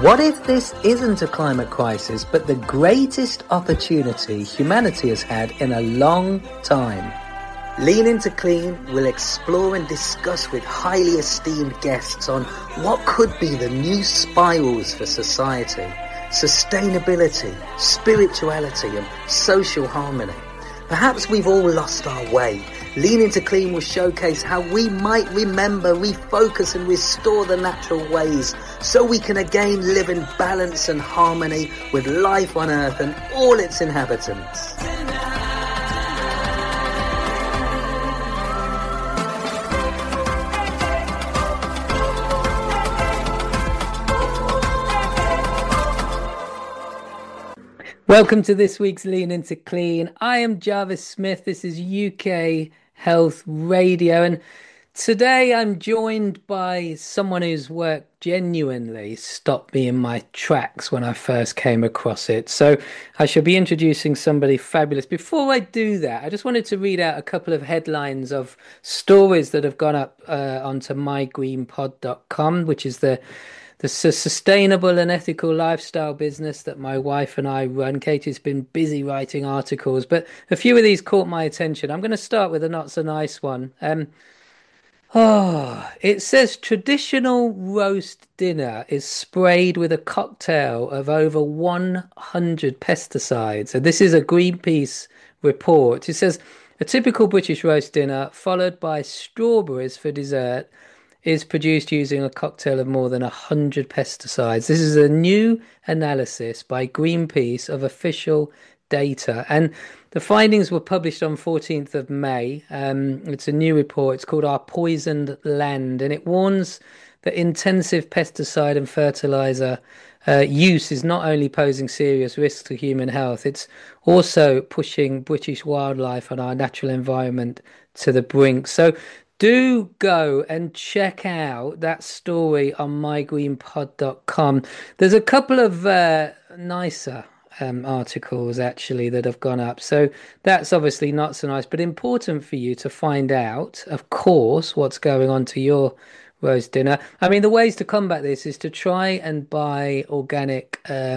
What if this isn't a climate crisis, but the greatest opportunity humanity has had in a long time? Lean Into Clean will explore and discuss with highly esteemed guests on what could be the new spirals for society, sustainability, spirituality and social harmony. Perhaps we've all lost our way. Lean Into Clean will showcase how we might remember, refocus and restore the natural ways so we can again live in balance and harmony with life on Earth and all its inhabitants. Welcome to this week's Lean Into Clean. I am Jarvis Smith. This is UK Health Radio. And today I'm joined by someone whose work genuinely stopped me in my tracks when I first came across it. So I shall be introducing somebody fabulous. Before I do that, I just wanted to read out a couple of headlines of stories that have gone up onto mygreenpod.com, which is the sustainable and ethical lifestyle business that my wife and I run. Katie's been busy writing articles, but a few of these caught my attention. I'm going to start with a not so nice one. It says traditional roast dinner is sprayed with a cocktail of over 100 pesticides. And this is a Greenpeace report. It says a typical British roast dinner followed by strawberries for dessert is produced using a cocktail of more than 100 pesticides. This is a new analysis by Greenpeace of official data. And the findings were published on 14th of May. It's a new report. It's called Our Poisoned Land. And it warns that intensive pesticide and fertilizer use is not only posing serious risks to human health, it's also pushing British wildlife and our natural environment to the brink. So do go and check out that story on mygreenpod.com. There's a couple of nicer articles actually that have gone up. So that's obviously not so nice, but important for you to find out, of course, what's going on to your roast dinner. I mean, the ways to combat this is to try and buy organic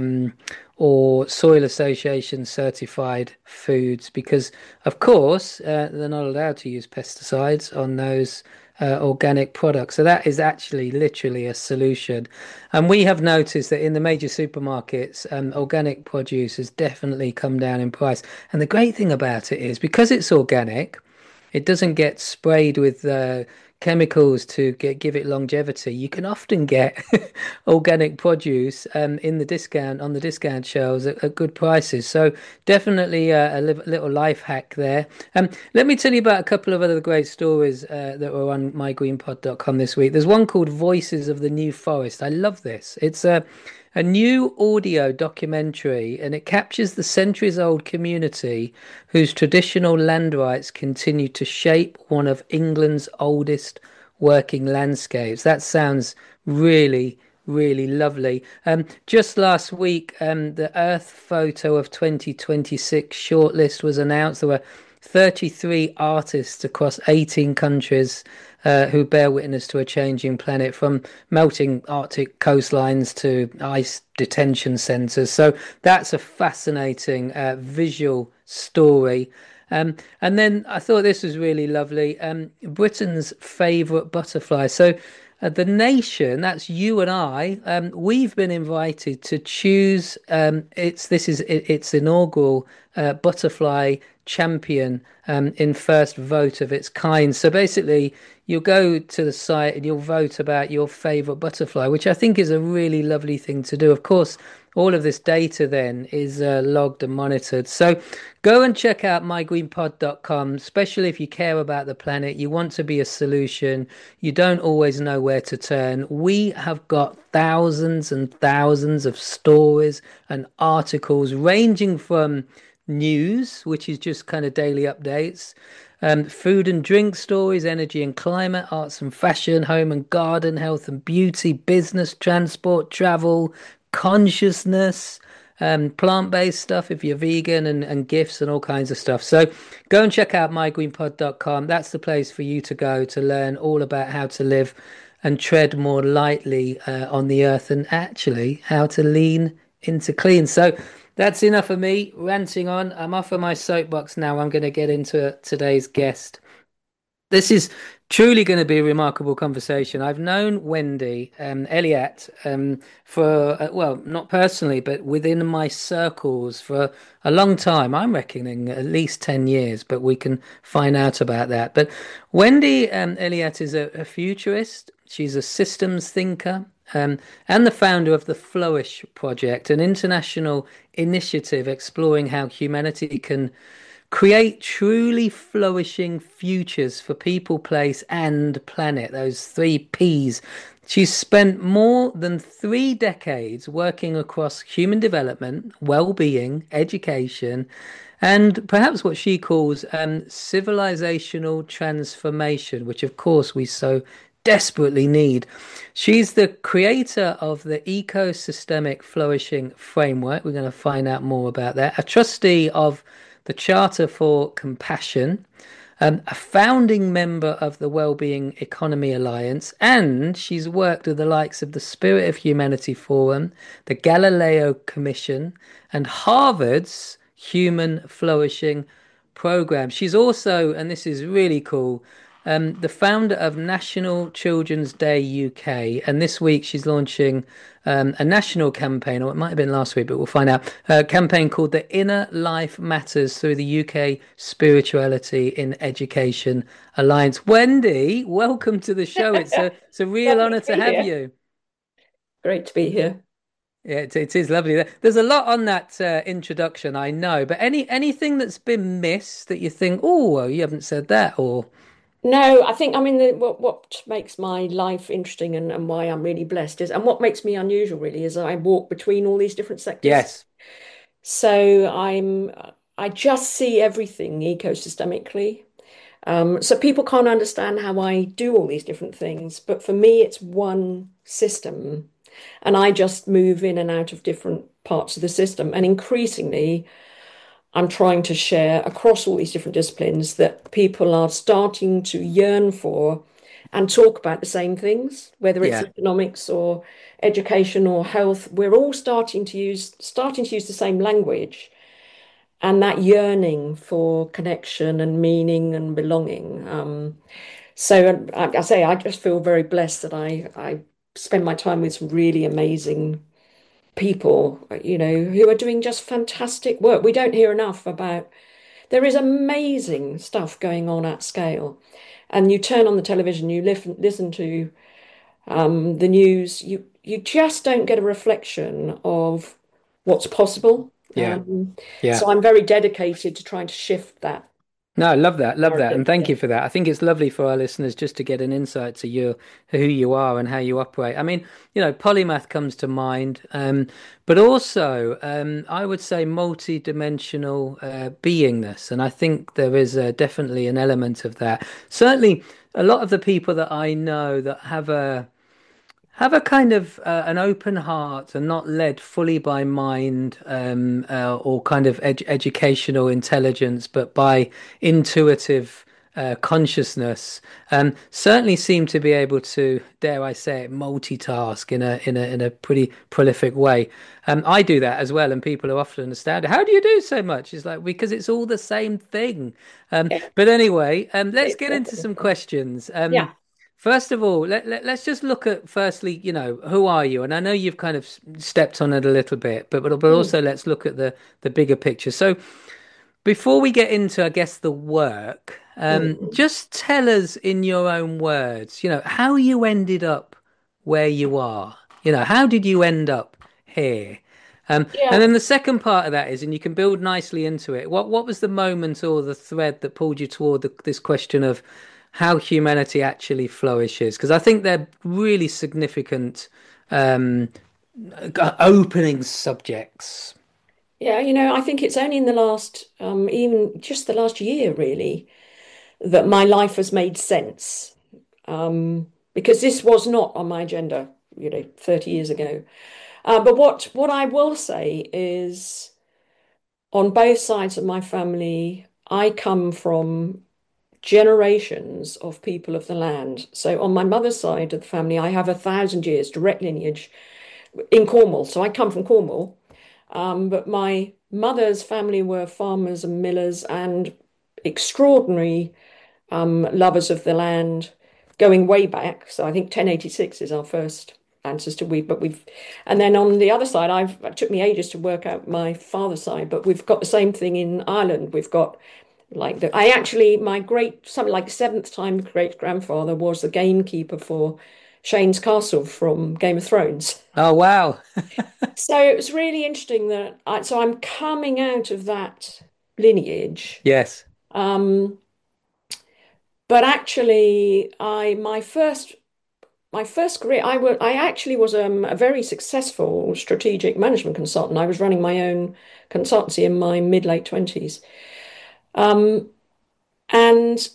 or Soil Association certified foods, because of course they're not allowed to use pesticides on those organic products. So that is actually literally a solution. And we have noticed that in the major supermarkets, organic produce has definitely come down in price. And the great thing about it is because it's organic, it doesn't get sprayed with chemicals to give it longevity. You can often get organic produce on the discount shelves at good prices. So definitely a little life hack there. Let me tell you about a couple of other great stories that were on mygreenpod.com this week. There's one called Voices of the New Forest. I love this. It's a new audio documentary, and it captures the centuries-old community whose traditional land rights continue to shape one of England's oldest working landscapes. That sounds really, really lovely. Just last week, the Earth Photo of 2026 shortlist was announced. There were 33 artists across 18 countries who bear witness to a changing planet, from melting Arctic coastlines to ice detention centres. So that's a fascinating visual story. And then I thought this was really lovely. Britain's favourite butterfly. So The Nation, that's you and I, we've been invited to choose its inaugural butterfly champion in first vote of its kind. So basically, you'll go to the site and you'll vote about your favourite butterfly, which I think is a really lovely thing to do. Of course, all of this data then is logged and monitored. So go and check out mygreenpod.com, especially if you care about the planet, you want to be a solution, you don't always know where to turn. We have got thousands and thousands of stories and articles ranging from news, which is just kind of daily updates, food and drink stories, energy and climate, arts and fashion, home and garden, health and beauty, business, transport, travel, consciousness, plant-based stuff if you're vegan, and gifts and all kinds of stuff. So go and check out mygreenpod.com. That's the place for you to go to learn all about how to live and tread more lightly on the earth, and actually how to lean into clean. So that's enough of me ranting on. I'm off of my soapbox now. I'm going to get into today's guest. This is truly going to be a remarkable conversation. I've known Wendy Elliott for, well, not personally, but within my circles for a long time. I'm reckoning at least 10 years, but we can find out about that. But Wendy Elliott is a futurist, she's a systems thinker. And the founder of the Flourish Project, an international initiative exploring how humanity can create truly flourishing futures for people, place, and planet. Those three P's. She's spent more than 3 decades working across human development, well-being, education, and perhaps what she calls civilizational transformation, which of course we so desperately need. She's the creator of the Ecosystemic Flourishing Framework. We're going to find out more about that. A trustee of the Charter for Compassion, a founding member of the Wellbeing Economy Alliance, and she's worked with the likes of the Spirit of Humanity Forum, the Galileo Commission, and Harvard's Human Flourishing Program. She's also, and this is really cool, the founder of National Children's Day UK, and this week she's launching a national campaign, or it might have been last week, but we'll find out. A campaign called The Inner Life Matters through the UK Spirituality in Education Alliance. Wendy, welcome to the show. It's a real Lovely honour to to be have here. you. Great to be here. Yeah, it is lovely. There's a lot on that introduction, I know, but anything that's been missed that you think, oh, well, you haven't said that, or No, I think I mean what makes my life interesting and why I'm really blessed is and what makes me unusual really is I walk between all these different sectors. yes, So I just see everything ecosystemically. So people can't understand how I do all these different things, but for me it's one system, and I just move in and out of different parts of the system, and increasingly. I'm trying to share across all these different disciplines that people are starting to yearn for and talk about the same things, whether it's yeah, economics or education or health. We're all starting to use the same language, and that yearning for connection and meaning and belonging. So I say I just feel very blessed that I spend my time with some really amazing people, who are doing just fantastic work. We don't hear enough about there is amazing stuff going on at scale. And you turn on the television, you listen to the news, you just don't get a reflection of what's possible. yeah, So yeah. I'm very dedicated to trying to shift that No, I love that, love that, narrative. and thank Yeah. you for that. I think it's lovely for our listeners just to get an insight to who you are, and how you operate. I mean, polymath comes to mind, but also I would say multi-dimensional beingness, and I think there is definitely an element of that. Certainly, a lot of the people that I know that have a kind of an open heart and not led fully by mind or kind of educational intelligence, but by intuitive consciousness. Certainly seem to be able to, dare I say it, multitask in a pretty prolific way. I do that as well, and people are often astounded. How do you do so much? It's like because it's all the same thing. Yeah. But anyway, let's It's get into some definitely. questions. Yeah. First of all, let's just look at firstly, who are you? And I know you've kind of stepped on it a little bit, but Mm. also let's look at the bigger picture. So before we get into, I guess, the work, Mm. just tell us in your own words, how you ended up where you are. How did you end up here? And Yeah. then the second part of that is, and you can build nicely into it. What was the moment or the thread that pulled you toward this question of how humanity actually flourishes? Because I think they're really significant um, opening subjects. Yeah, I think it's only in the last, even just the last year, really, that my life has made sense. Because this was not on my agenda, 30 years ago. But what I will say is, on both sides of my family, I come from generations of people of the land. So on my mother's side of the family, I have 1,000 years direct lineage in Cornwall. So I come from Cornwall, but my mother's family were farmers and millers and extraordinary lovers of the land, going way back. So I think 1086 is our first ancestor. And then on the other side, it took me ages to work out my father's side, but we've got the same thing in Ireland. We've got I actually, my something like seventh time great grandfather was the gamekeeper for Shane's Castle from Game of Thrones. Oh, wow. So it was really interesting so I'm coming out of that lineage. Yes. Um, but actually, my first career, I actually was a very successful strategic management consultant. I was running my own consultancy in my mid late 20s. Um, and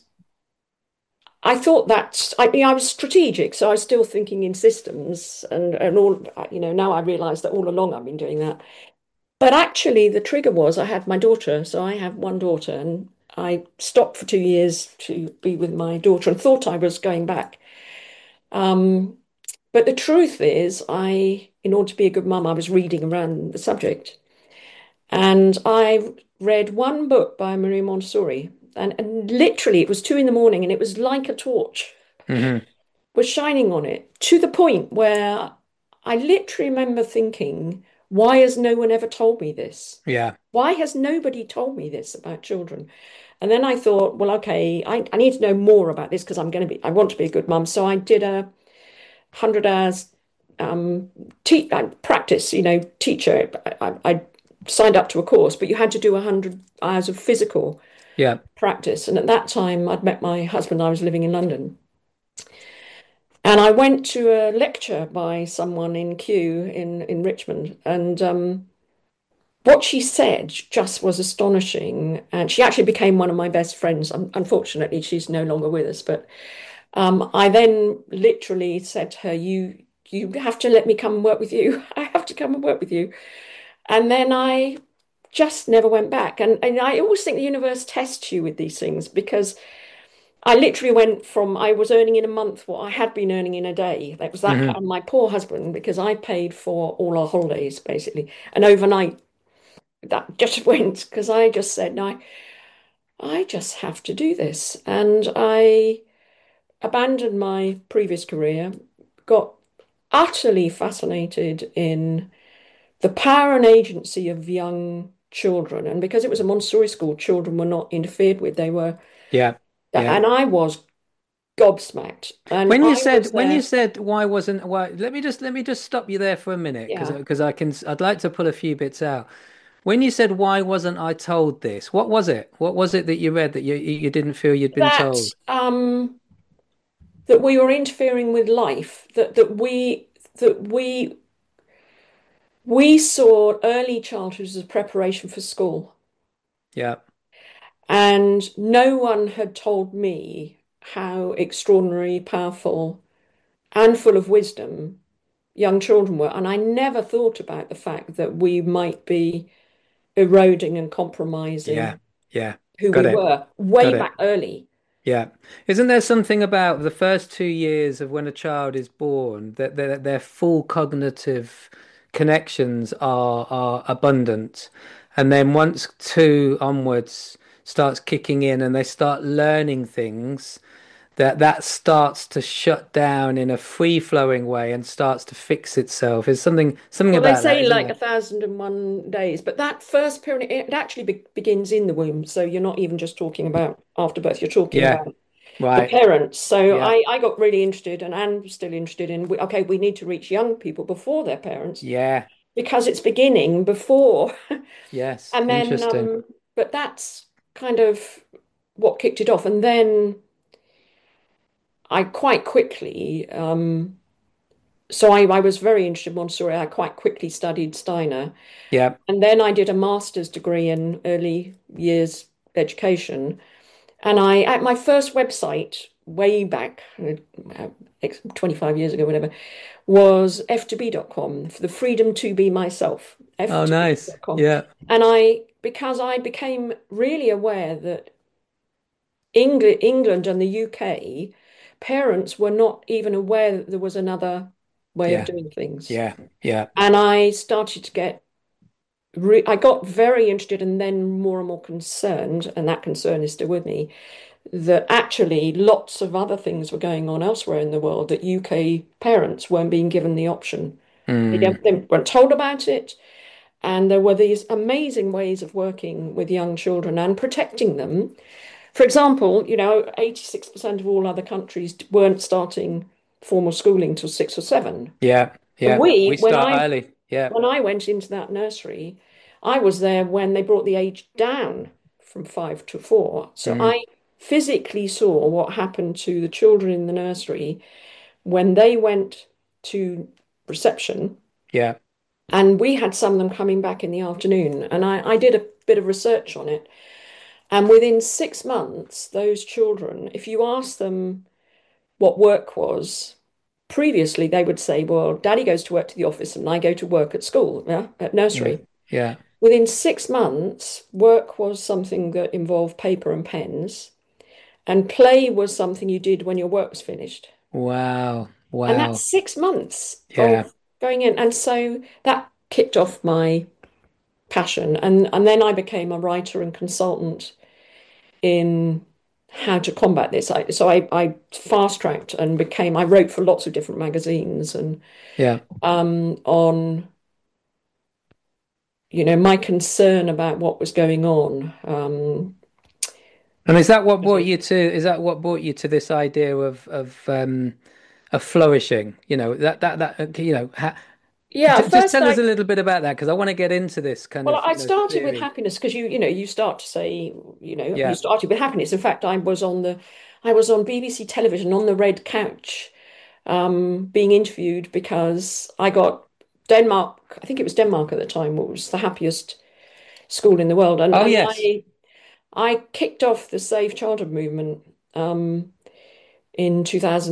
I thought that I was strategic, so I was still thinking in systems and all, now I realize that all along I've been doing that. But actually, the trigger was I had my daughter. So I have one daughter, and I stopped for 2 years to be with my daughter and thought I was going back. Um, but the truth is, in order to be a good mum, I was reading around the subject. And I read one book by Marie Montessori. And literally, it was 2 in the morning, and it was like a torch Hmm. was shining on it to the point where I literally remember thinking, why has no one ever told me this? Yeah. Why has nobody told me this about children? And then I thought, well, okay, I need to know more about this because I want to be a good mum. So I did 100 hours um, practice, teacher. I signed up to a course, but you had to do 100 hours of physical Yeah. practice. And at that time, I'd met my husband. I was living in London. And I went to a lecture by someone in Kew in Richmond, and what she said just was astonishing. And she actually became one of my best friends. Unfortunately, she's no longer with us. But I then literally said to her, "You have to let me come and work with you. I have to come and work with you." And then I just never went back. And I always think the universe tests you with these things because I literally went from I was earning in a month what I had been earning in a day. That was that. Hmm. And my poor husband, because I paid for all our holidays basically, and overnight that just went because I just said, no, I just have to do this. And I abandoned my previous career, got utterly fascinated in the power and agency of young children. And because it was a Montessori school, children were not interfered with. Yeah. Yeah. And I was gobsmacked. And I was When you there. said why, let me just stop you there for a minute Yeah, because I'd like to pull a few bits out. When you said why wasn't I told this? What was it? What was it that you read that you didn't feel you'd been that told? that we were interfering with life, that we saw early childhood as a preparation for school, Yeah. and no one had told me how extraordinary, powerful, and full of wisdom young children were, and I never thought about the fact that we might be eroding and Yeah. compromising Yeah. who we Got it. were way Got it. back early. Yeah. Isn't there something about the first 2 years of when a child is born that their full cognitive connections are abundant, and then once two onwards starts kicking in and they start learning things, that starts to shut down in a free-flowing way and starts to fix itself. There's something Well, they about that, say isn't like there? 1,001 days, but that first period, it actually begins in the womb. So you're not even just talking about after birth, you're talking Yeah. about the Right. parents. So Yeah. I got really interested and am still interested in, okay, we need to reach young people before their parents Yeah. because it's beginning before. Yes. And then, Interesting. but that's kind of what kicked it off. And then I quite quickly, so I was very interested in Montessori. I quite quickly studied Steiner. Yeah. And then I did a master's degree in early years education. And at my first website way back, 25 years ago, whatever, was f2b.com for the freedom to be myself, Oh, nice. f2b.com. Yeah. And because I became really aware that England and the UK, parents were not even aware that there was another way of Yeah. doing things. Yeah. Yeah. And I started to I got very interested and then more and more concerned, and that concern is still with me, that actually lots of other things were going on elsewhere in the world that UK parents weren't being given the option. Mm. They weren't told about it. And there were these amazing ways of working with young children and protecting them. For example, 86% of all other countries weren't starting formal schooling till 6 or 7. Yeah. And Yeah. We start early. Yeah. when I went into that nursery, I was there when they brought the age down from 5 to 4. So Mm. I physically saw what happened to the children in the nursery when they went to reception. Yeah. And we had some of them coming back in the afternoon. And I did a bit of research on it. And within 6 months, those children, if you ask them what work was, previously they would say, well, daddy goes to work to the office and I go to work at school, yeah, at Yeah. nursery. Yeah. Within 6 months, work was something that involved paper and pens, and play was something you did when your work was finished. Wow. And that's Wow. 6 months Yeah. of going in. And so that kicked off my passion. And then I became a writer and consultant in how to combat this. I fast tracked and I wrote for lots of different magazines and Yeah. on, my concern about what was going on. And is that what brought you to this idea of flourishing? Yeah, Just first tell us a little bit about that because I want to get into this kind well, of, I started with theory. happiness because you start to say, you Yeah. started with happiness. In fact, I was on BBC television on the red couch, being interviewed because I got Denmark, I think it was Denmark at the time, what was the happiest school in the world. And Oh and yes. I kicked off the Save Childhood movement in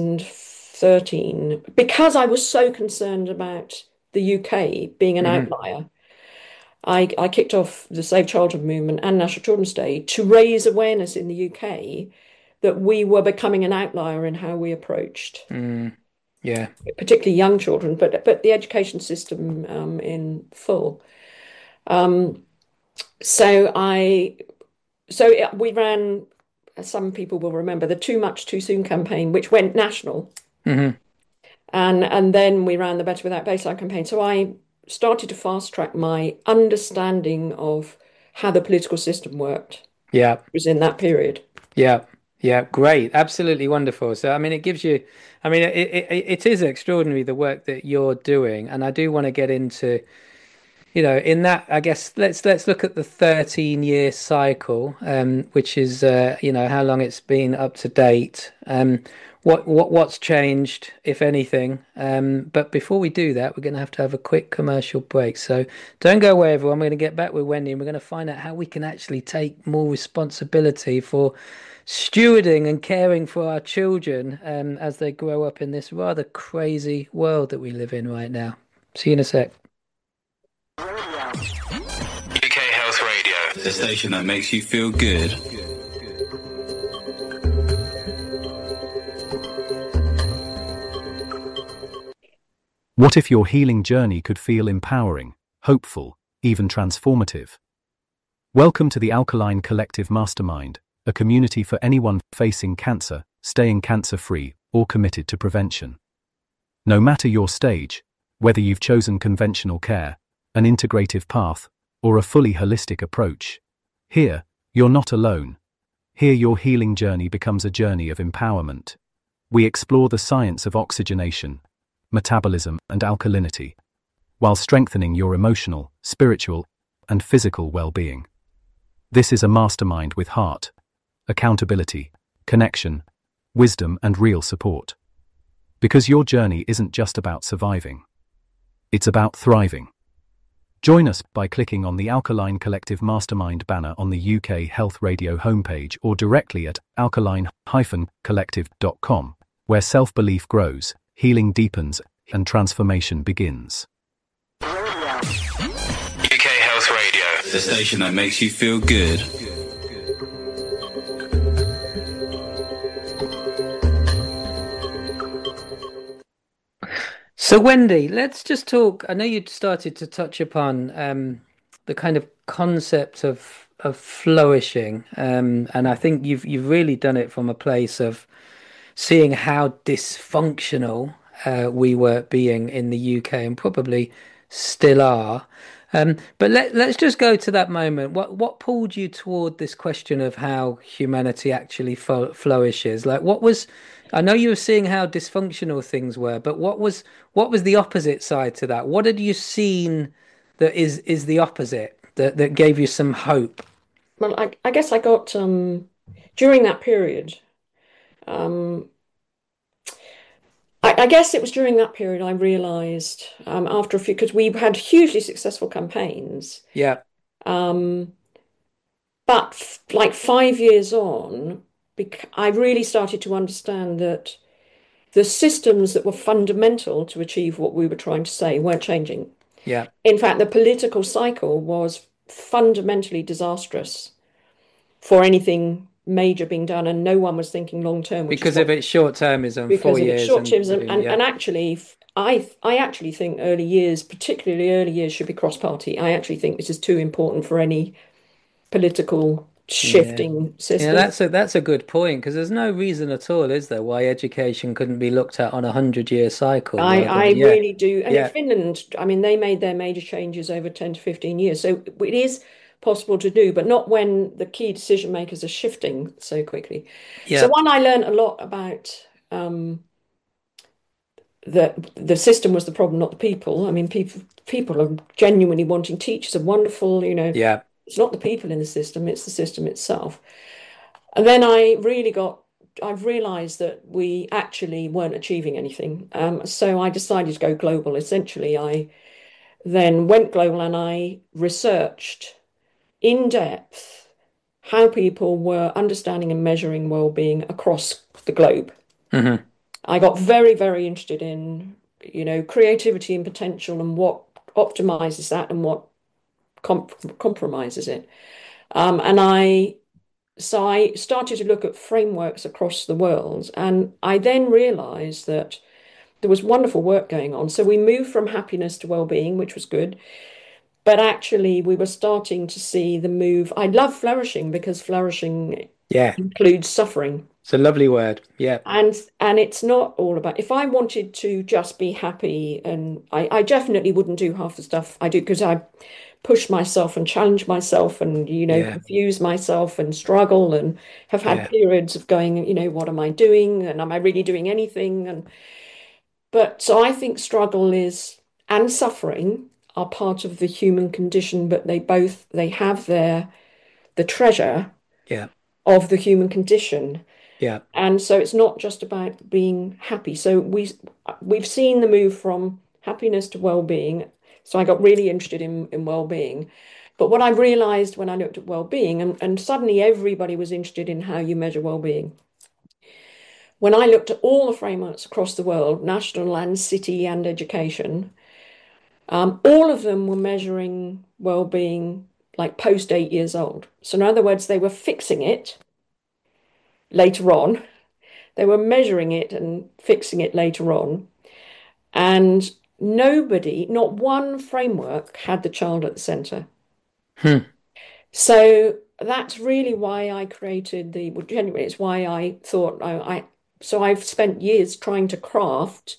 2013 because I was so concerned about the UK being an Hmm. outlier. I kicked off the Save Childhood movement and National Children's Day to raise awareness in the UK that we were becoming an outlier in how we approached, Mm. Yeah. particularly young children, but the education system in full. Um, so we ran, as some people will remember, the Too Much Too Soon campaign, which went national, Hmm. and then we ran the Better Without Baseline campaign. So I started to fast track my understanding of how the political system worked. Yeah. It was in that period. Yeah. Yeah. Great. Absolutely wonderful. So, I mean, it gives you, I mean, it is extraordinary the work that you're doing. And I do want to get into, in that, I guess let's look at the 13-year cycle, which is how long it's been up to date. What's changed, if anything. But before we do that, we're going to have a quick commercial break. So don't go away, everyone. We're going to get back with Wendy, and we're going to find out how we can actually take more responsibility for stewarding and caring for our children, as they grow up in this rather crazy world that we live in right now. See you in a sec. UK Health Radio, the station that makes you feel good. What if your healing journey could feel empowering, hopeful, even transformative? Welcome to the Alkaline Collective Mastermind, a community for anyone facing cancer, staying cancer-free, or committed to prevention. No matter your stage, whether you've chosen conventional care, an integrative path, or a fully holistic approach, here, you're not alone. Here your healing journey becomes a journey of empowerment. We explore the science of oxygenation, metabolism, and alkalinity, while strengthening your emotional, spiritual, and physical well-being. This is a mastermind with heart, accountability, connection, wisdom, and real support. Because your journey isn't just about surviving. It's about thriving. Join us by clicking on the Alkaline Collective Mastermind banner on the UK Health Radio homepage or directly at alkaline-collective.com, where self-belief grows, healing deepens, and transformation begins. UK Health Radio, the station that makes you feel good. So, Wendy, let's just talk. I know you started to touch upon the kind of concept of flourishing, and I think you've really done it from a place of seeing how dysfunctional we were being in the UK and probably still are. But let's just go to that moment. What pulled you toward this question of how humanity actually flourishes? Like, what was? I know you were seeing how dysfunctional things were, but what was the opposite side to that? What had you seen that is the opposite that gave you some hope? Well, I guess I got during that period. Um, I guess it was during that period I realized after a few, because we had hugely successful campaigns. Yeah, Um, but like 5 years on, I really started to understand that the systems that were fundamental to achieve what we were trying to say weren't changing. yeah. In fact, the political cycle was fundamentally disastrous for anything major being done, and no one was thinking long term, which is Because what of its short-termism, four because of its years short and terms yeah, and actually I actually think early years, particularly early years, should be cross-party. I actually think this is too important for any political yeah. shifting Yeah, system. that's a good point because there's no reason at all, is there, why education couldn't be looked at on a 100-year cycle rather I than yeah, really do. And in yeah, Finland, I mean, they made their major changes over 10 to 15 years. So it is possible to do, but not when the key decision makers are shifting so quickly. So yeah, one, I learned a lot about the system was the problem, not the people. I mean, people are genuinely wanting teachers are wonderful, yeah, it's not the people in the system, it's the system itself. And then I've realized that we actually weren't achieving anything. So I decided to go global. Essentially, I then went global and I researched in depth how people were understanding and measuring well-being across the globe. hmm, I got very, very interested in, creativity and potential and what optimizes that and what compromises it. And I started to look at frameworks across the world, and I then realized that there was wonderful work going on. So we moved from happiness to well-being, which was good. But actually, we were starting to see the move. I love flourishing because flourishing yeah. includes suffering. It's a lovely word. Yeah, And it's not all about, if I wanted to just be happy, and I definitely wouldn't do half the stuff I do because I push myself and challenge myself and, yeah, confuse myself and struggle and have had yeah, periods of going, what am I doing? And am I really doing anything? But so I think struggle is and suffering are part of the human condition, but they have the treasure yeah, of the human condition. yeah, And so it's not just about being happy. So we've seen the move from happiness to well-being. So I got really interested in well-being. But what I realized when I looked at well-being, and suddenly everybody was interested in how you measure well-being. When I looked at all the frameworks across the world, national and city and education, all of them were measuring well-being like post 8 years old. So in other words, they were fixing it later on. They were measuring it and fixing it later on. And nobody, not one framework had the child at the center. hmm, So that's really why I created well, genuinely, it's why I thought so I've spent years trying to craft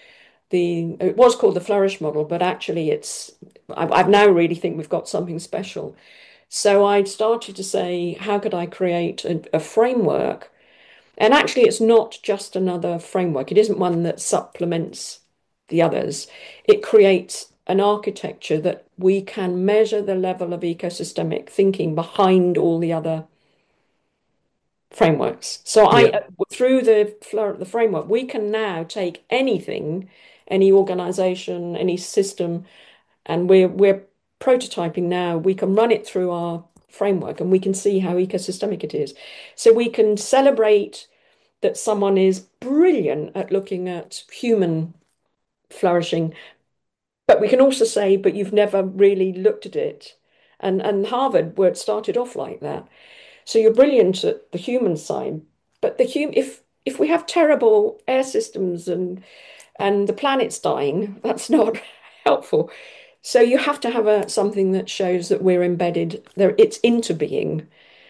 it was called the Flourish model, but actually I've now really think we've got something special. So I started to say, how could I create a framework? And actually, it's not just another framework. It isn't one that supplements the others. It creates an architecture that we can measure the level of ecosystemic thinking behind all the other frameworks. So yeah, through the framework, we can now take anything, any organization, any system, and we're prototyping now. We can run it through our framework and we can see how ecosystemic it is. So we can celebrate that someone is brilliant at looking at human flourishing, but we can also say, but you've never really looked at it. And Harvard, where it started off like that. So you're brilliant at the human side, but if we have terrible air systems and and the planet's dying. That's not helpful. So you have to have something that shows that we're embedded there. It's into being,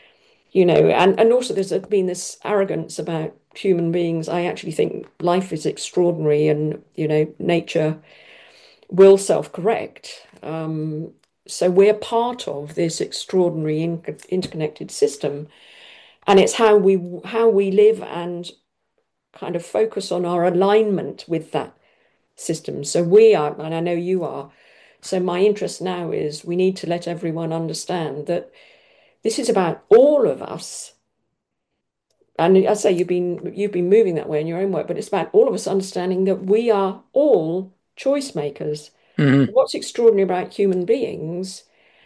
and also been this arrogance about human beings. I actually think life is extraordinary, and nature will self-correct. So we're part of this extraordinary interconnected system, and it's how we live and kind of focus on our alignment with that system. So we are, and I know you are. So my interest now is we need to let everyone understand that this is about all of us. And I say you've been moving that way in your own work, but it's about all of us understanding that we are all choice makers. Hmm. What's extraordinary about human beings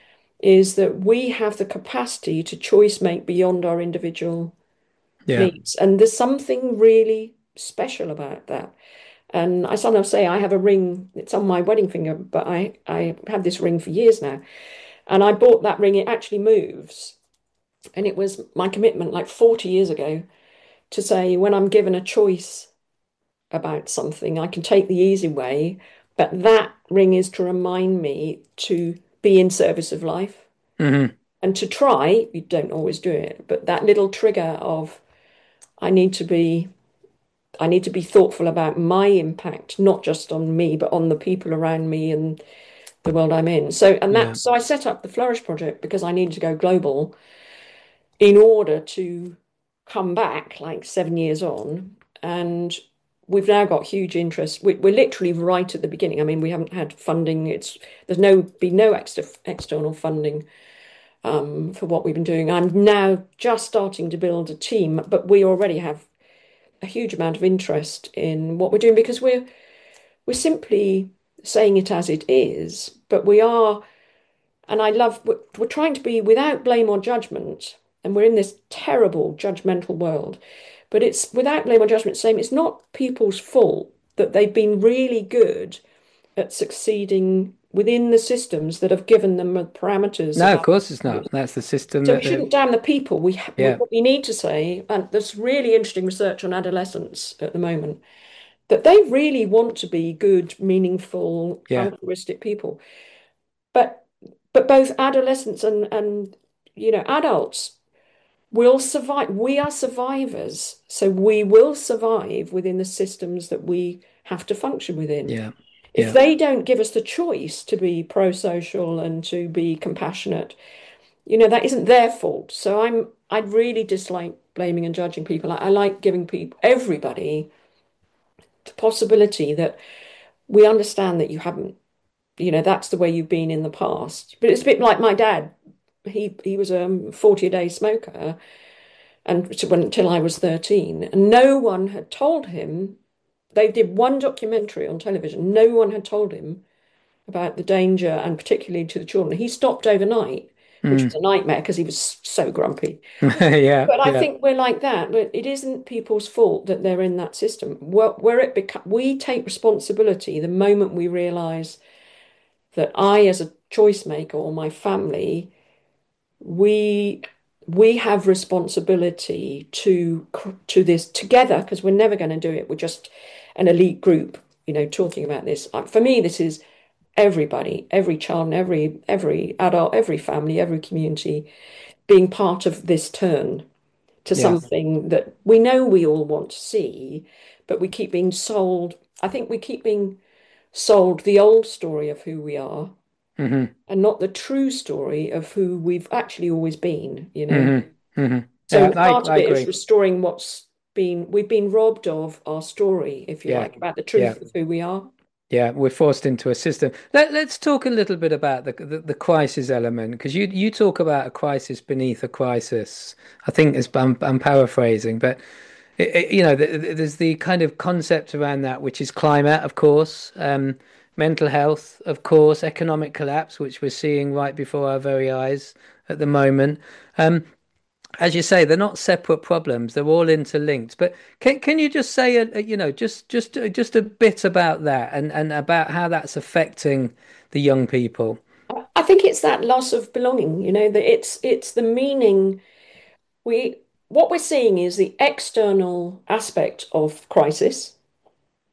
is that we have the capacity to choice make beyond our individual Yeah. needs. And there's something really special about that. And I sometimes say I have a ring, it's on my wedding finger, but I have this ring for years now. And I bought that ring, it actually moves. And it was my commitment like 40 years ago to say when I'm given a choice about something, I can take the easy way, but that ring is to remind me to be in service of life Hmm. and to try. You don't always do it, but that little trigger of I need to be I need to be thoughtful about my impact, not just on me, but on the people around me and the world I'm in. Yeah. So I set up the Flourish Project because I needed to go global in order to come back like 7 years on. And we've now got huge interest. We're literally right at the beginning. I mean, we haven't had funding. Been no external funding for what we've been doing. I'm now just starting to build a team, but we already have a huge amount of interest in what we're doing because we're simply saying it as it is, but we are, and we're trying to be without blame or judgment, and we're in this terrible judgmental world, but it's without blame or judgment, saying it's not people's fault that they've been really good at succeeding within the systems that have given them the parameters No, of about. course it's not. That's the system So we that, shouldn't damn the people. yeah. What we need to say, and there's really interesting research on adolescents at the moment, that they really want to be good, meaningful, Yeah. altruistic people. But both adolescents and adults will survive. We are survivors, so we will survive within the systems that we have to function within. Yeah. If Yeah. they don't give us the choice to be pro-social and to be compassionate, that isn't their fault. So I really dislike blaming and judging people. I like giving everybody the possibility that we understand that you haven't, that's the way you've been in the past. But it's a bit like my dad. He was a 40 a day smoker until I was 13. And no one had told him, they did one documentary on television. No one had told him about the danger and particularly to the children. He stopped overnight, which was Mm. a nightmare because he was so grumpy. Yeah. But I Yeah. think we're like that. But it isn't people's fault that they're in that system. We take responsibility the moment we realize that I, as a choice maker, or my family, we we have responsibility to this together because we're never going to do it. We're just an elite group, talking about this. For me, this is everybody, every child, and every adult, every family, every community being part of this turn to Yeah. something that we know we all want to see, but we keep being sold. I think we keep being sold the old story of who we are Hmm. and not the true story of who we've actually always been. Hmm. Hmm. So Yeah. part of I it is agree. restoring we've been robbed of our story, if you Yeah. like, about the Yeah. truth of who we are. Yeah, we're forced into a system. Let's talk a little bit about the crisis element because you talk about a crisis beneath a crisis. I think I'm paraphrasing, but there's the kind of concept around that, which is climate, of course, mental health, of course, economic collapse, which we're seeing right before our very eyes at the moment. Um, as you say, they're not separate problems; they're all interlinked. But can you just say, just a bit about that and about how that's affecting the young people? I think it's that loss of belonging, that it's the meaning we what we're seeing is the external aspect of crisis.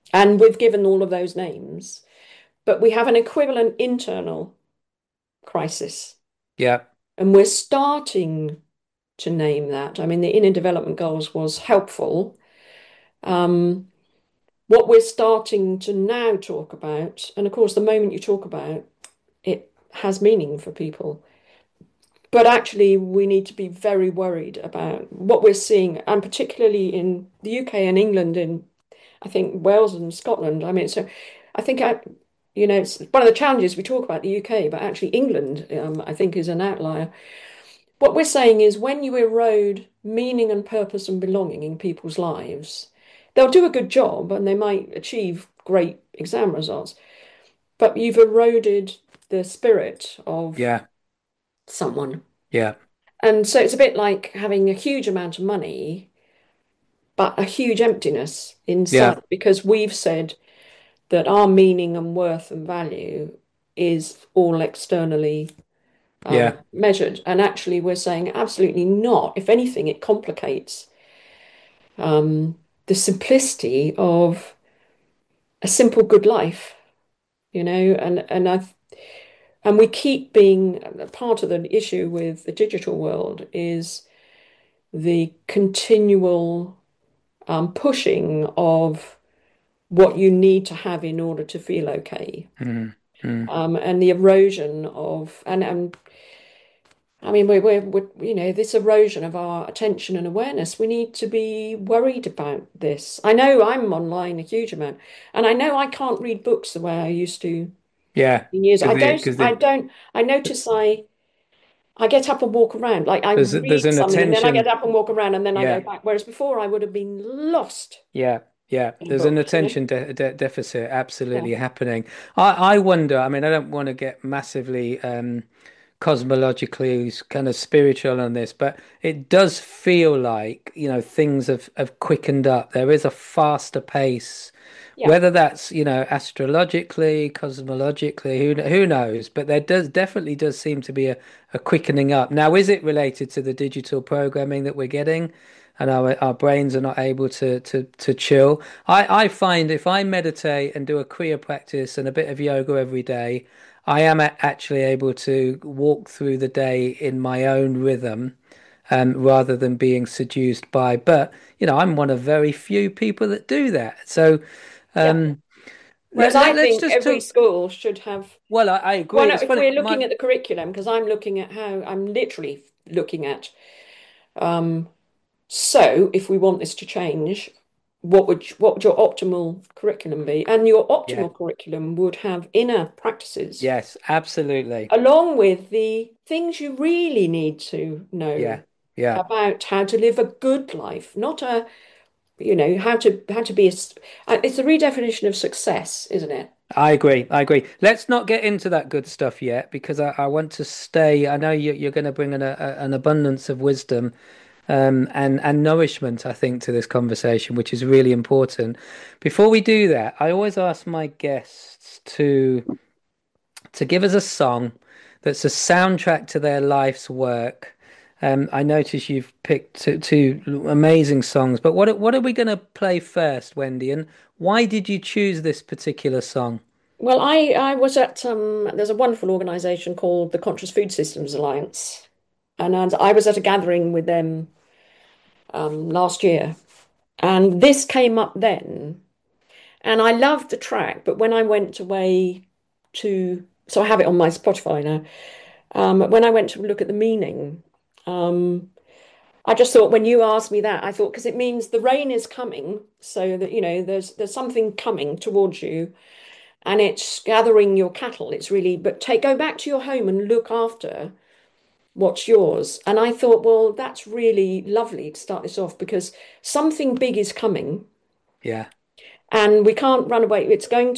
And we've given all of those names, but we have an equivalent internal crisis. Yeah. And we're starting to name that. I mean, the Inner Development Goals was helpful. Um, what we're starting to now talk about, and of course, the moment you talk about it has meaning for people. But actually, we need to be very worried about what we're seeing, and particularly in the UK and England, in I think Wales and Scotland. I mean, so I think it's one of the challenges we talk about the UK, but actually England, I think, is an outlier. What we're saying is when you erode meaning and purpose and belonging in people's lives, they'll do a good job and they might achieve great exam results, but you've eroded the spirit of Yeah. someone. Yeah. And so it's a bit like having a huge amount of money, but a huge emptiness Yeah. inside, because we've said that our meaning and worth and value is all externally Yeah. measured. And actually, we're saying absolutely not. If anything, it complicates the simplicity of a simple good life, and we keep being part of the issue with the digital world is the continual pushing of what you need to have in order to feel okay, Mm. Mm. and the erosion of and I mean we're this erosion of our attention and awareness. We need to be worried about this. I know I'm online a huge amount, and I know I can't read books the way I used to Yeah. in years. Because I don't. I notice I get up and walk around. Like I there's read an something and then I get attention. up and walk around and then I go Yeah. back. Whereas before I would have been lost Yeah, yeah. in There's an books. attention deficit Yeah. absolutely happening. I wonder, I mean, I don't want to get massively cosmologically kind of spiritual on this, but it does feel like, things have quickened up. There is a faster pace, Yeah. whether that's, astrologically, cosmologically, who knows? But there definitely does seem to be a quickening up. Now, is it related to the digital programming that we're getting? And our brains are not able to chill. I find if I meditate and do a Kriya practice and a bit of yoga every day, I am actually able to walk through the day in my own rhythm, rather than being seduced by. But I'm one of very few people that do that. So Yeah. um, Whereas I let's think just every talk. school should have Well, I agree. one. It's If funny. we're looking My at the curriculum, because I'm looking at how I'm literally looking at. Um, so if we want this to change, what would your optimal curriculum be? And your Yeah. optimal curriculum would have inner practices Yes, absolutely. along with the things you really need to Yeah. know Yeah. about how to live a good life, not how to be it's a redefinition of success, isn't it? I agree. I agree. Let's not get into that good stuff yet because I want to stay. I know you're going to bring an abundance of wisdom, and nourishment, I think, to this conversation, which is really important. Before we do that, I always ask my guests to give us a song that's a soundtrack to their life's work. I notice you've picked two amazing songs, but what are we going to play first, Wendy? And why did you choose this particular song? Well, I was at there's a wonderful organization called the Conscious Food Systems Alliance, and I was at a gathering with them last year, and this came up then, and I loved the track, but when I went away so I have it on my Spotify now. When I went to look at the meaning, um, I just thought when you asked me that, I thought because it means the rain is coming, so that there's something coming towards you, and it's gathering your cattle. It's really, but go back to your home and look after what's yours. And I thought, well, that's really lovely to start this off because something big is coming, Yeah, and we can't run away.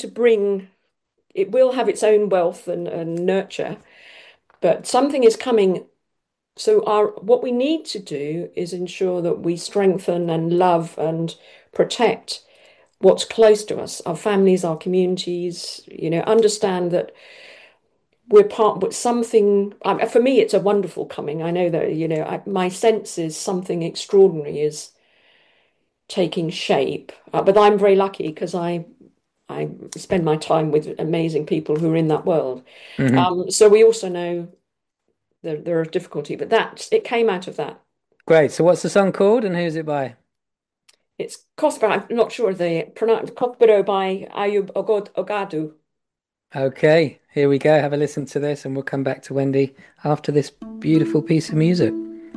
It will have its own wealth and nurture, but something is coming. So what we need to do is ensure that we strengthen and love and protect what's close to us, our families, our communities, understand that we're part, but something, for me, it's a wonderful coming. I know that, my sense is something extraordinary is taking shape. But I'm very lucky because I spend my time with amazing people who are in that world. Hmm. So we also know there are difficulty, but it came out of that. Great. So what's the song called and who's it by? It's Kothbero, I'm not sure the pronounce Kothbero by Ayub Ogadu. Okay, here we go. Have a listen to this, and we'll come back to Wendy after this beautiful piece of music.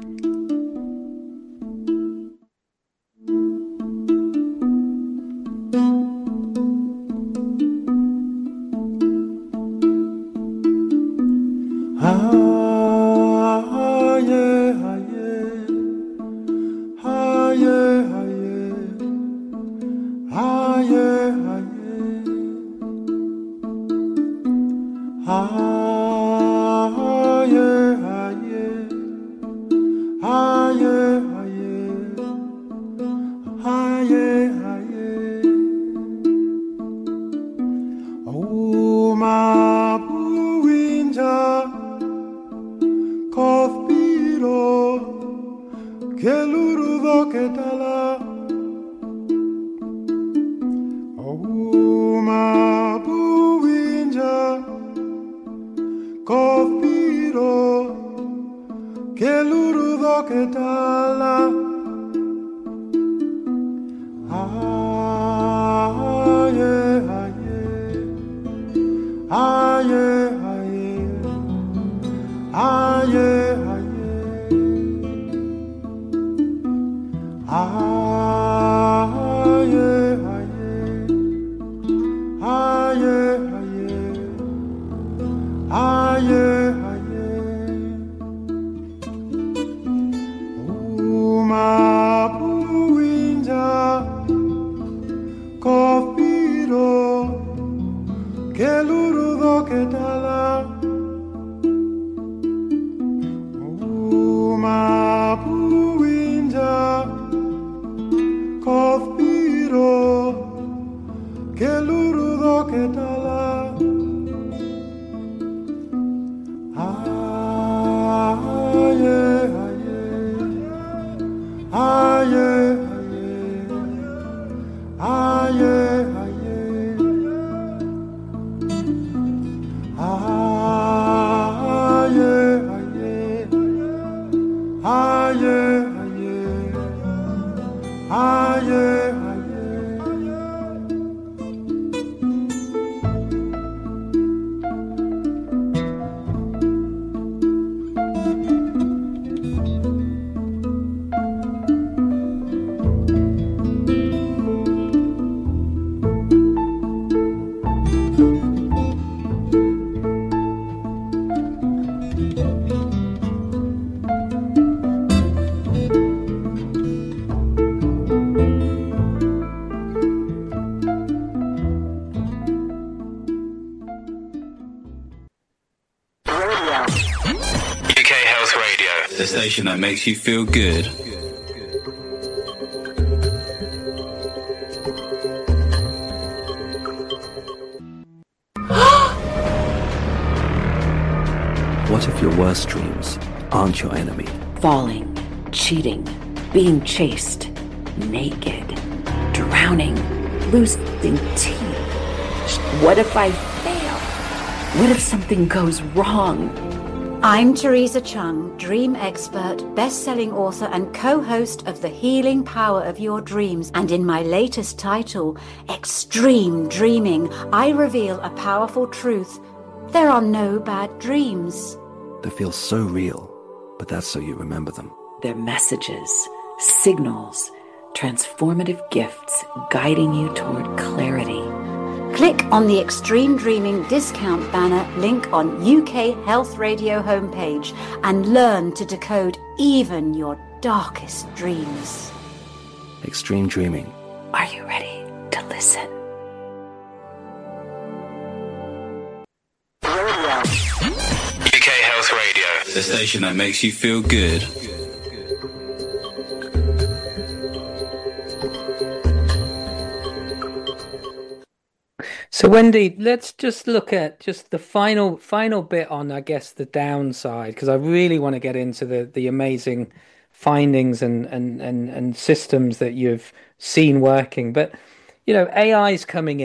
The station that makes you feel good. What if your worst dreams aren't your enemy? Falling, cheating, being chased, naked, drowning, losing teeth. What if I fail? What if something goes wrong? I'm Teresa Chung, dream expert, best-selling author and co-host of The Healing Power of Your Dreams. And in my latest title, Extreme Dreaming, I reveal a powerful truth. There are no bad dreams. They feel so real, but that's so you remember them. They're messages, signals, transformative gifts guiding you toward clarity. Click on the Extreme Dreaming discount banner link on UK Health Radio homepage and learn to decode even your darkest dreams. Extreme Dreaming. Are you ready to listen? UK Health Radio, the station that makes you feel good. So Wendy, let's just look at just the final bit on, I guess, the downside, because I really want to get into the amazing findings and systems that you've seen working. But AI is coming in,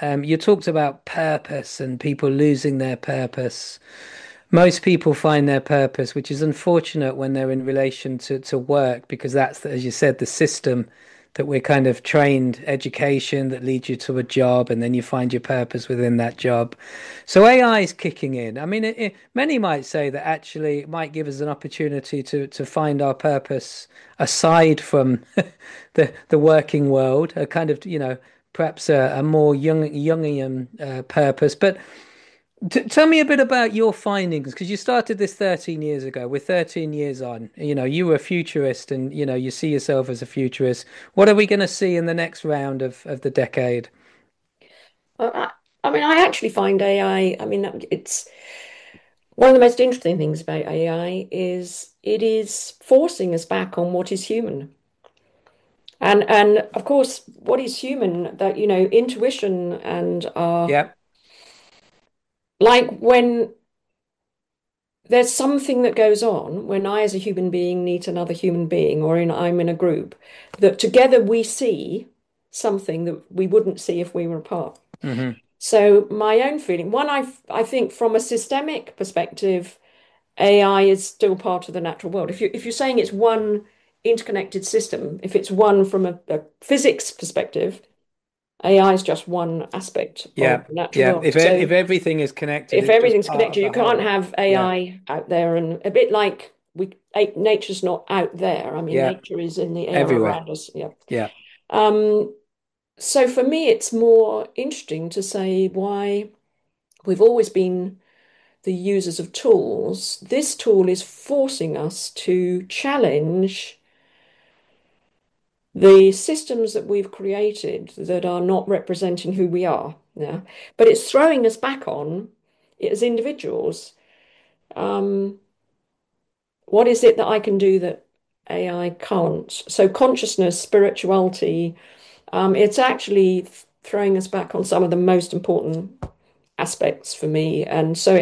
You talked about purpose and people losing their purpose. Most people find their purpose, which is unfortunate when they're in relation to work, because that's, as you said, the system that we're kind of trained education that leads you to a job, and then you find your purpose within that job. So AI is kicking in. I mean, many might say that actually it might give us an opportunity to find our purpose aside from the working world, a kind of, perhaps a more Jungian purpose. But tell me a bit about your findings, because you started this 13 years ago. We're 13 years on. You were a futurist, and you see yourself as a futurist. What are we going to see in the next round of the decade? I mean, I actually find AI, I mean, it's one of the most interesting things about AI is it is forcing us back on what is human. And of course, what is human, that, intuition and Yeah, like when there's something that goes on when I, as a human being, meet another human being, or I'm in a group, that together we see something that we wouldn't see if we were apart. hmm, So my own feeling, one, I think from a systemic perspective, AI is still part of the natural world. If you're saying it's one interconnected system, if it's one from a physics perspective, AI is just one aspect of yeah, the natural yeah. world. If So everything is connected, if it's just everything's part of connected, you the can't whole. have Yeah, AI out there, and a bit like nature's not out there. I mean, yeah, nature is in the air everywhere. around us. Yeah. Yeah, Um, so for me, it's more interesting to say why we've always been the users of tools. This tool is forcing us to challenge the systems that we've created that are not representing who we are. Yeah. But it's throwing us back on it as individuals. Um, what is it that I can do that AI can't? So consciousness, spirituality, it's actually throwing us back on some of the most important aspects for me. And so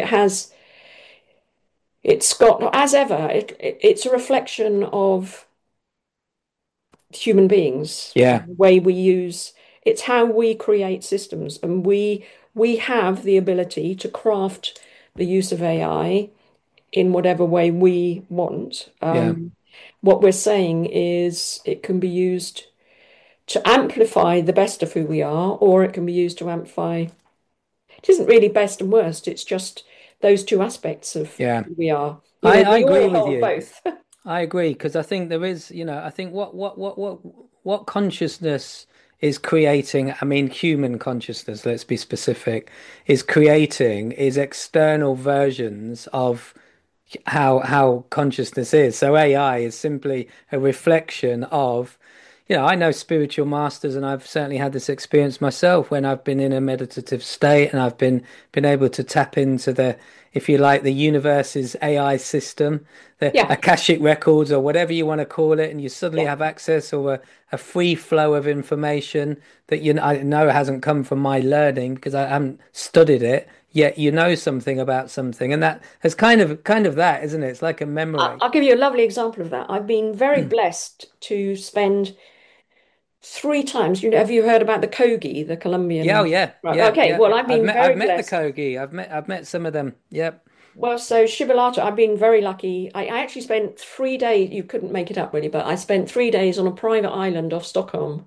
it's got, as ever, it's a reflection of human beings, yeah, the way we use, it's how we create systems. And we have the ability to craft the use of AI in whatever way we want. yeah, What we're saying is it can be used to amplify the best of who we are, or it can be used to amplify. It isn't really best and worst, it's just those two aspects of yeah. who we are. I We agree all with hold you. both. I agree, because I think there is, I think what consciousness is creating, I mean, human consciousness, let's be specific, is creating is external versions of how consciousness is. So AI is simply a reflection of, I know spiritual masters, and I've certainly had this experience myself when I've been in a meditative state and I've been able to tap into the, if you like, the universe's AI system, the Yeah, Akashic records or whatever you want to call it, and you suddenly yeah. have access, or a free flow of information that I know hasn't come from my learning because I haven't studied it, yet you know something about something, and that is kind of that, isn't it? It's like a memory. I'll give you a lovely example of that. I've been very blessed to spend 3 times. Have you heard about the Kogi, the Yeah, oh Colombian? yeah, Right. yeah, Okay. yeah. Well, I've I've been met I've very met the blessed. Kogi. I've met some of them. Yep. Well, so Shibalata, I've been very lucky. I actually spent 3 days. You couldn't make it up really, but I spent 3 days on a private island off Stockholm.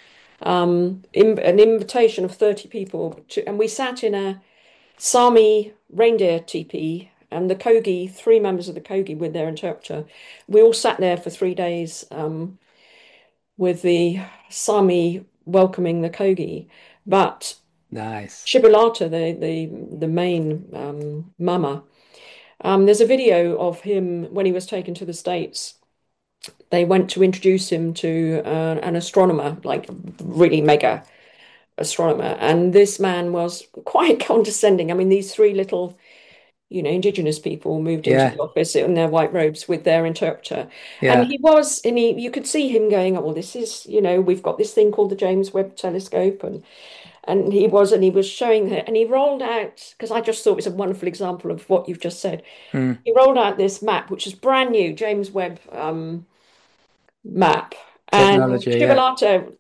An invitation of 30 people and we sat in a Sami reindeer teepee, and the Kogi, 3 members of the Kogi with their interpreter. We all sat there for 3 days. With the Sami welcoming the Kogi. But Nice. Shibilata, the main mama, there's a video of him when he was taken to the States. They went to introduce him to an astronomer, like really mega astronomer, and this man was quite condescending. I mean, these three little indigenous people moved into Yeah, the office in their white robes with their interpreter. And yeah, you could see him going, oh, well, this is, we've got this thing called the James Webb Telescope. And he was showing it, and he rolled out, because I just thought it was a wonderful example of what you've just said. mm, He rolled out this map, which is brand new, James Webb map. And technology. Yeah, Shibalata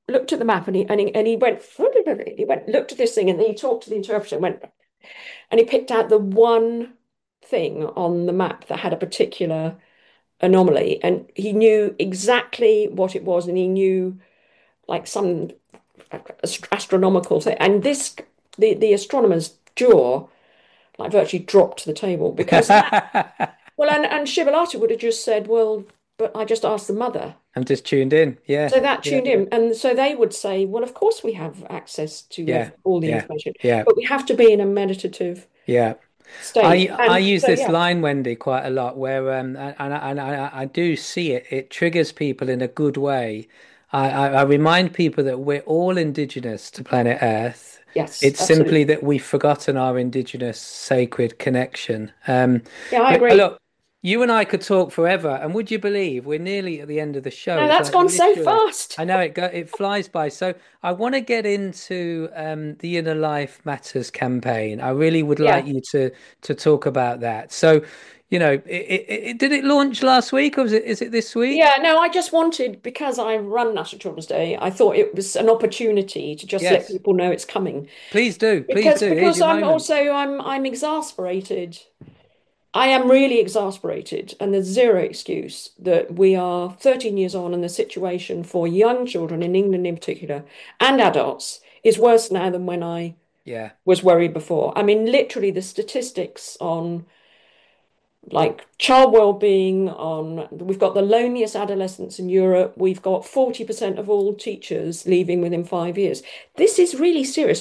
looked at the map, and he went, looked at this thing, and then he talked to the interpreter and went, and he picked out the one thing on the map that had a particular anomaly, and he knew exactly what it was, and he knew like some astronomical thing. And the astronomer's jaw like virtually dropped to the table because well, and Shivalata would have just said, well, but I just asked the mother. I'm just tuned in. Yeah. So that tuned in. And so they would say, well, of course we have access to all the information, but we have to be in a meditative state. I use so, this line, Wendy, quite a lot, where and I do see it. It triggers people in a good way. I remind people that we're all indigenous to planet Earth. Yes, It's absolutely. simply that we've forgotten our indigenous sacred connection. Yeah, I agree. Look, you and I could talk forever, and would you believe we're nearly at the end of the show? No, It's that's like gone so literally- fast. I know it flies by. So I want to get into the Inner Life Matters campaign. I really would like you to talk about that. So, you know, did it launch last week, or is it this week? Yeah, no, I just wanted, because I run National Children's Day, I thought it was an opportunity to just let Yes. people know it's coming. Please do. Please Because do. Here's because your I'm moment. also I'm exasperated. I am really exasperated, and there's zero excuse that we are 13 years on, and the situation for young children in England in particular, and adults, is worse now than when I Yeah. was worried before. I mean, literally the statistics on like child well-being, on we've got the loneliest adolescents in Europe. We've got 40% of all teachers leaving within 5 years. This is really serious.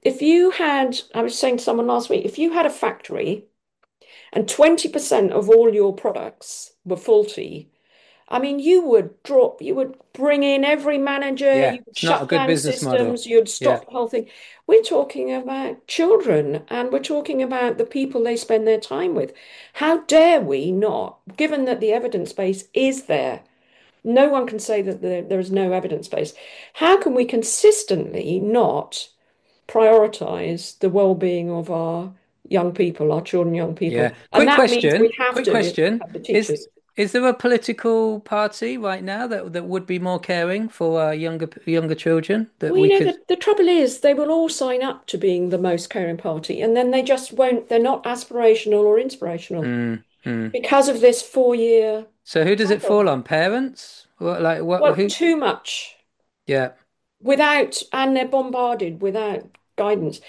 I was saying to someone last week, if you had a factory and 20% of all your products were faulty, I mean, you would bring in every manager, Yeah. you would It's not a shut good down business model. systems, you'd Yeah. stop the whole thing. We're talking about children, and we're talking about the people they spend their time with. How dare we not, given that the evidence base is there? No one can say that there is no evidence base. How can we consistently not prioritize the well-being of our young people, our children, young people? Yeah. And Quick that means we question. have Quick to question. have the teachers. Is there a political party right now that would be more caring for younger children that Well, we you know, could? the trouble is they will all sign up to being the most caring party, and then they just won't, they're not aspirational or inspirational because of this 4 year So who does it fall cycle. on? Parents? What? Well, Who? too much Yeah. and they're bombarded without guidance.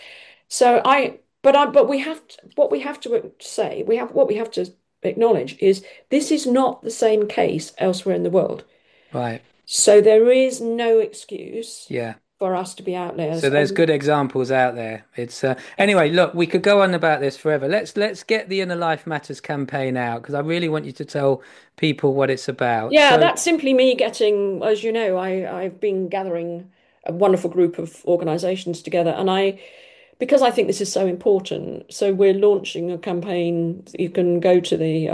But what we have to say, what we have to acknowledge is this is not the same case elsewhere in the world. Right. So there is no excuse Yeah. for us to be outliers. So there's good examples out there. It's anyway. Look, we could go on about this forever. Let's get the Inner Life Matters campaign out because I really want you to tell people what it's about. Yeah, So that's simply me getting, as you know, I've been gathering a wonderful group of organizations together, and because I think this is so important, so we're launching a campaign. You can go to the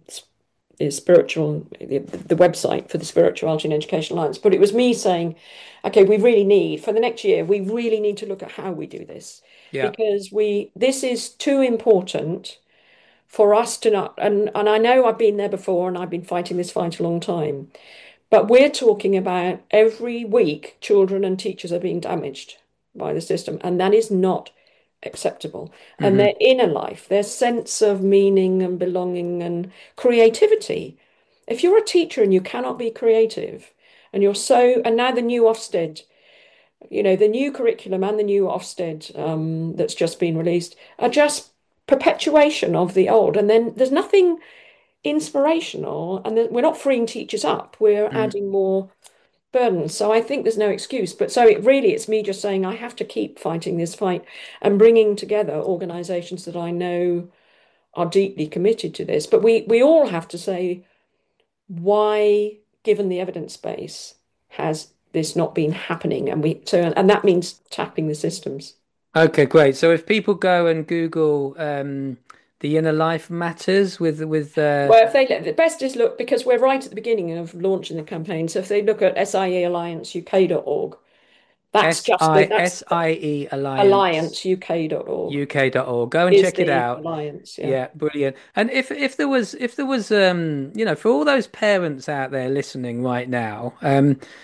the website for the Spirituality and Education Alliance. But it was me saying, okay, for the next year, we really need to look at how we do this. yeah, Because this is too important for us to not, and I know I've been there before and I've been fighting this fight a long time, but we're talking about every week children and teachers are being damaged by the system, and that is not acceptable. And their inner life, their sense of meaning and belonging and creativity. If you're a teacher and you cannot be creative, and now the new Ofsted, the new curriculum and the new Ofsted that's just been released are just perpetuation of the old. And then there's nothing inspirational, and we're not freeing teachers up, we're adding more burden. So I think there's no excuse. But so it's me just saying I have to keep fighting this fight and bringing together organizations that I know are deeply committed to this. But we all have to say, why, given the evidence base, has this not been happening? And that means tackling the systems. Okay, great. So if people go and Google the Inner Life Matters with Well, the best is look, because we're right at the beginning of launching the campaign. So if they look at SIEallianceuk.org, that's SIE Alliance allianceuk.org UK.org. Go and is check it the out. alliance. Yeah, brilliant. And if there was for all those parents out there listening right now,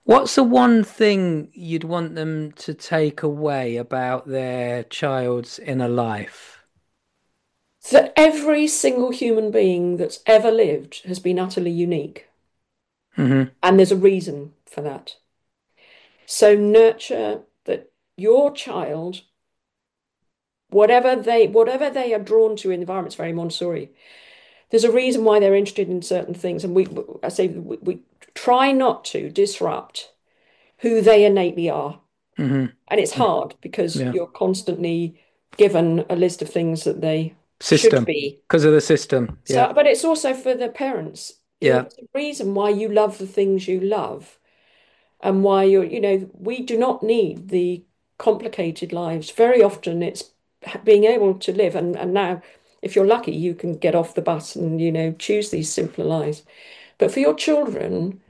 What's the one thing you'd want them to take away about their child's inner life? That every single human being that's ever lived has been utterly unique. Hmm. And there's a reason for that. So nurture that your child, whatever they are drawn to in the environment, it's very Montessori. There's a reason why they're interested in certain things. And we try not to disrupt who they innately are. Hmm. And it's hard because Yeah. you're constantly given a list of things that they should System. be. Because of the system. So, Yeah. but it's also for the parents. Yeah. There's a reason why you love the things you love and why we do not need the complicated lives. Very often it's being able to live. And now, if you're lucky, you can get off the bus and, choose these simpler lives. But for your children,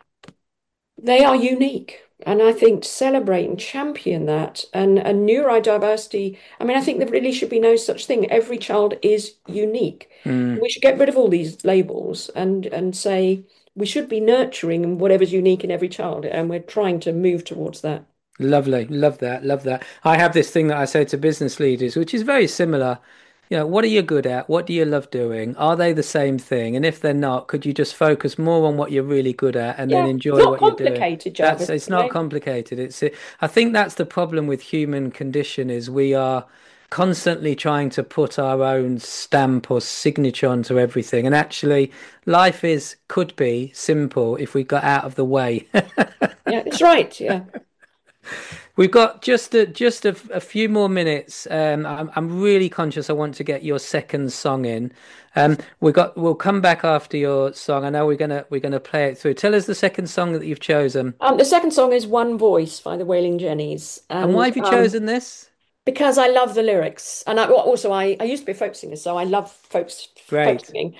they are unique. And I think to celebrate and champion that and neurodiversity, I mean, I think there really should be no such thing. Every child is unique. Mm. We should get rid of all these labels and say we should be nurturing whatever's unique in every child. And we're trying to move towards that. Lovely. Love that. Love that. I have this thing that I say to business leaders, which is very similar. What are you good at? What do you love doing? Are they the same thing? And if they're not, could you just focus more on what you're really good at and then Yeah, it's enjoy not what you're doing? complicated, Jarvis. It's not complicated. I think that's the problem with human condition is we are constantly trying to put our own stamp or signature onto everything. And actually, life could be simple if we got out of the way. Yeah, that's right. Yeah. We've got just a few more minutes. I'm really conscious. I want to get your second song in. We'll come back after your song. I know we're gonna play it through. Tell us the second song that you've chosen. The second song is One Voice by the Wailing Jennies. And why have you chosen this? Because I love the lyrics. And I used to be a folk singer, so I love folk singing.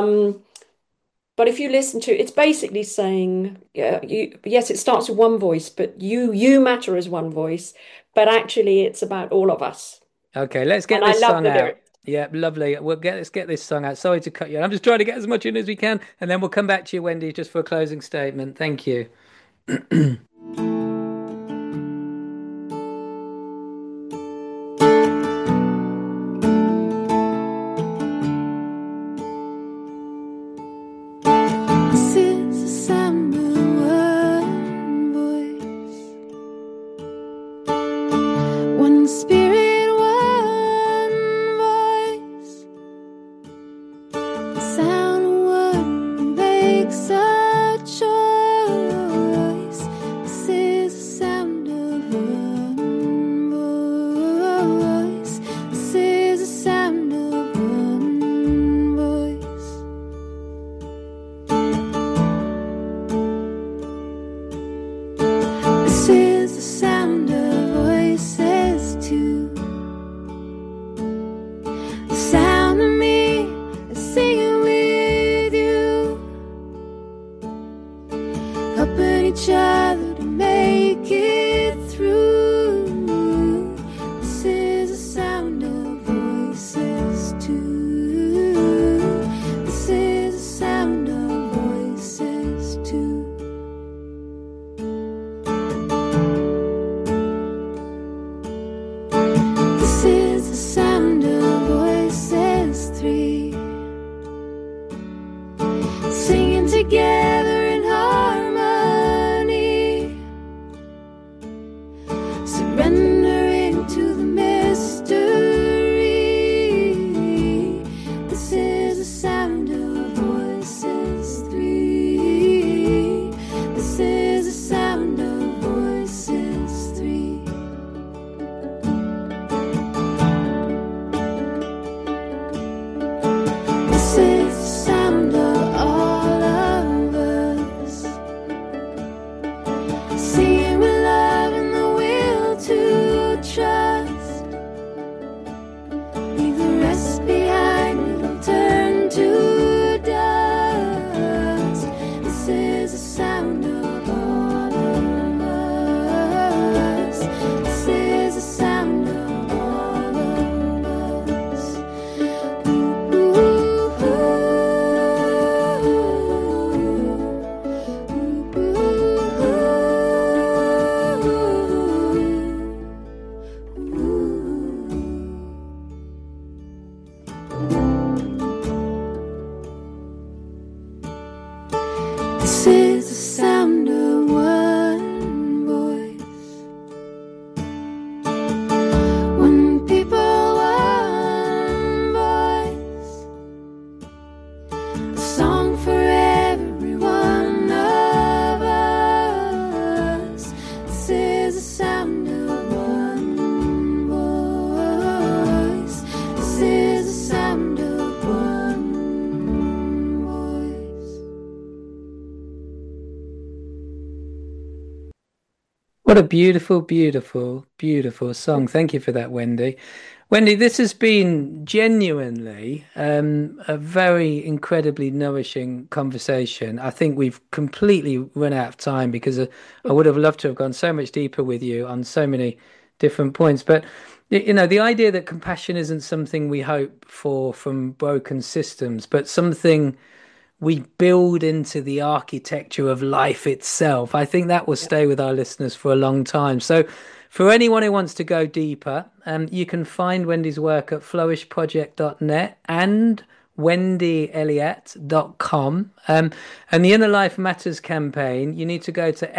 But if you listen to it, it's basically saying, yes, it starts with one voice, but you matter as one voice, but actually it's about all of us. Okay, let's get this song out. Yeah, lovely. Let's get this song out. Sorry to cut you. I'm just trying to get as much in as we can, and then we'll come back to you, Wendy, just for a closing statement. Thank you. Sound would make such a This is the sound of one voice. One people, one voice. A song for every one of us. This is the sound of one voice. This is the sound of one voice. What a beautiful, beautiful, beautiful song. Thank you for that, Wendy. Wendy, this has been genuinely a very incredibly nourishing conversation. I think we've completely run out of time because I would have loved to have gone so much deeper with you on so many different points. But, you know, the idea that compassion isn't something we hope for from broken systems, but something we build into the architecture of life itself. I think that will stay with our listeners for a long time. So, for anyone who wants to go deeper, you can find Wendy's work at flourishproject.net and wendyelliott.com. And the Inner Life Matters campaign, you need to go to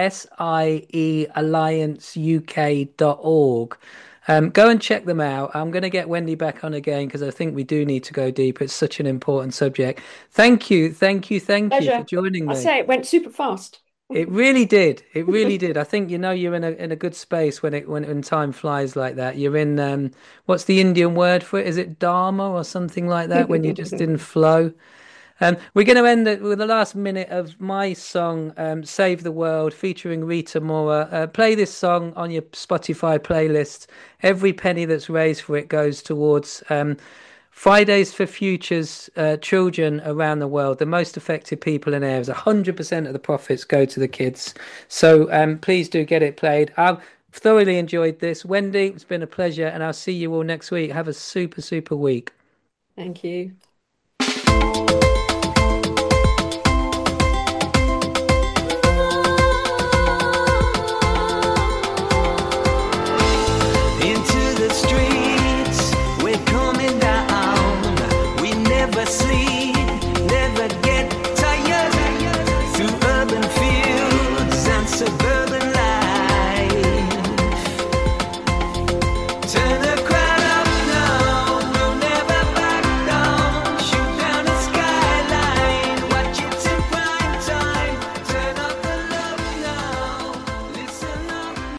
sieallianceuk.org. Go and check them out. I'm going to get Wendy back on again because I think we do need to go deep. It's such an important subject. Thank you for joining me. I say it went super fast. It really did. It really did. I think, you know, you're in a good space when time flies like that. You're in what's the Indian word for it? Is it dharma or something like that when you just didn't flow? We're going to end it with the last minute of my song, Save the World, featuring Rita Mora. Play this song on your Spotify playlist. Every penny that's raised for it goes towards Fridays for Futures children around the world. The most affected people in areas. 100% of the profits go to the kids. So please do get it played. I've thoroughly enjoyed this. Wendy, it's been a pleasure, and I'll see you all next week. Have a super, super week. Thank you.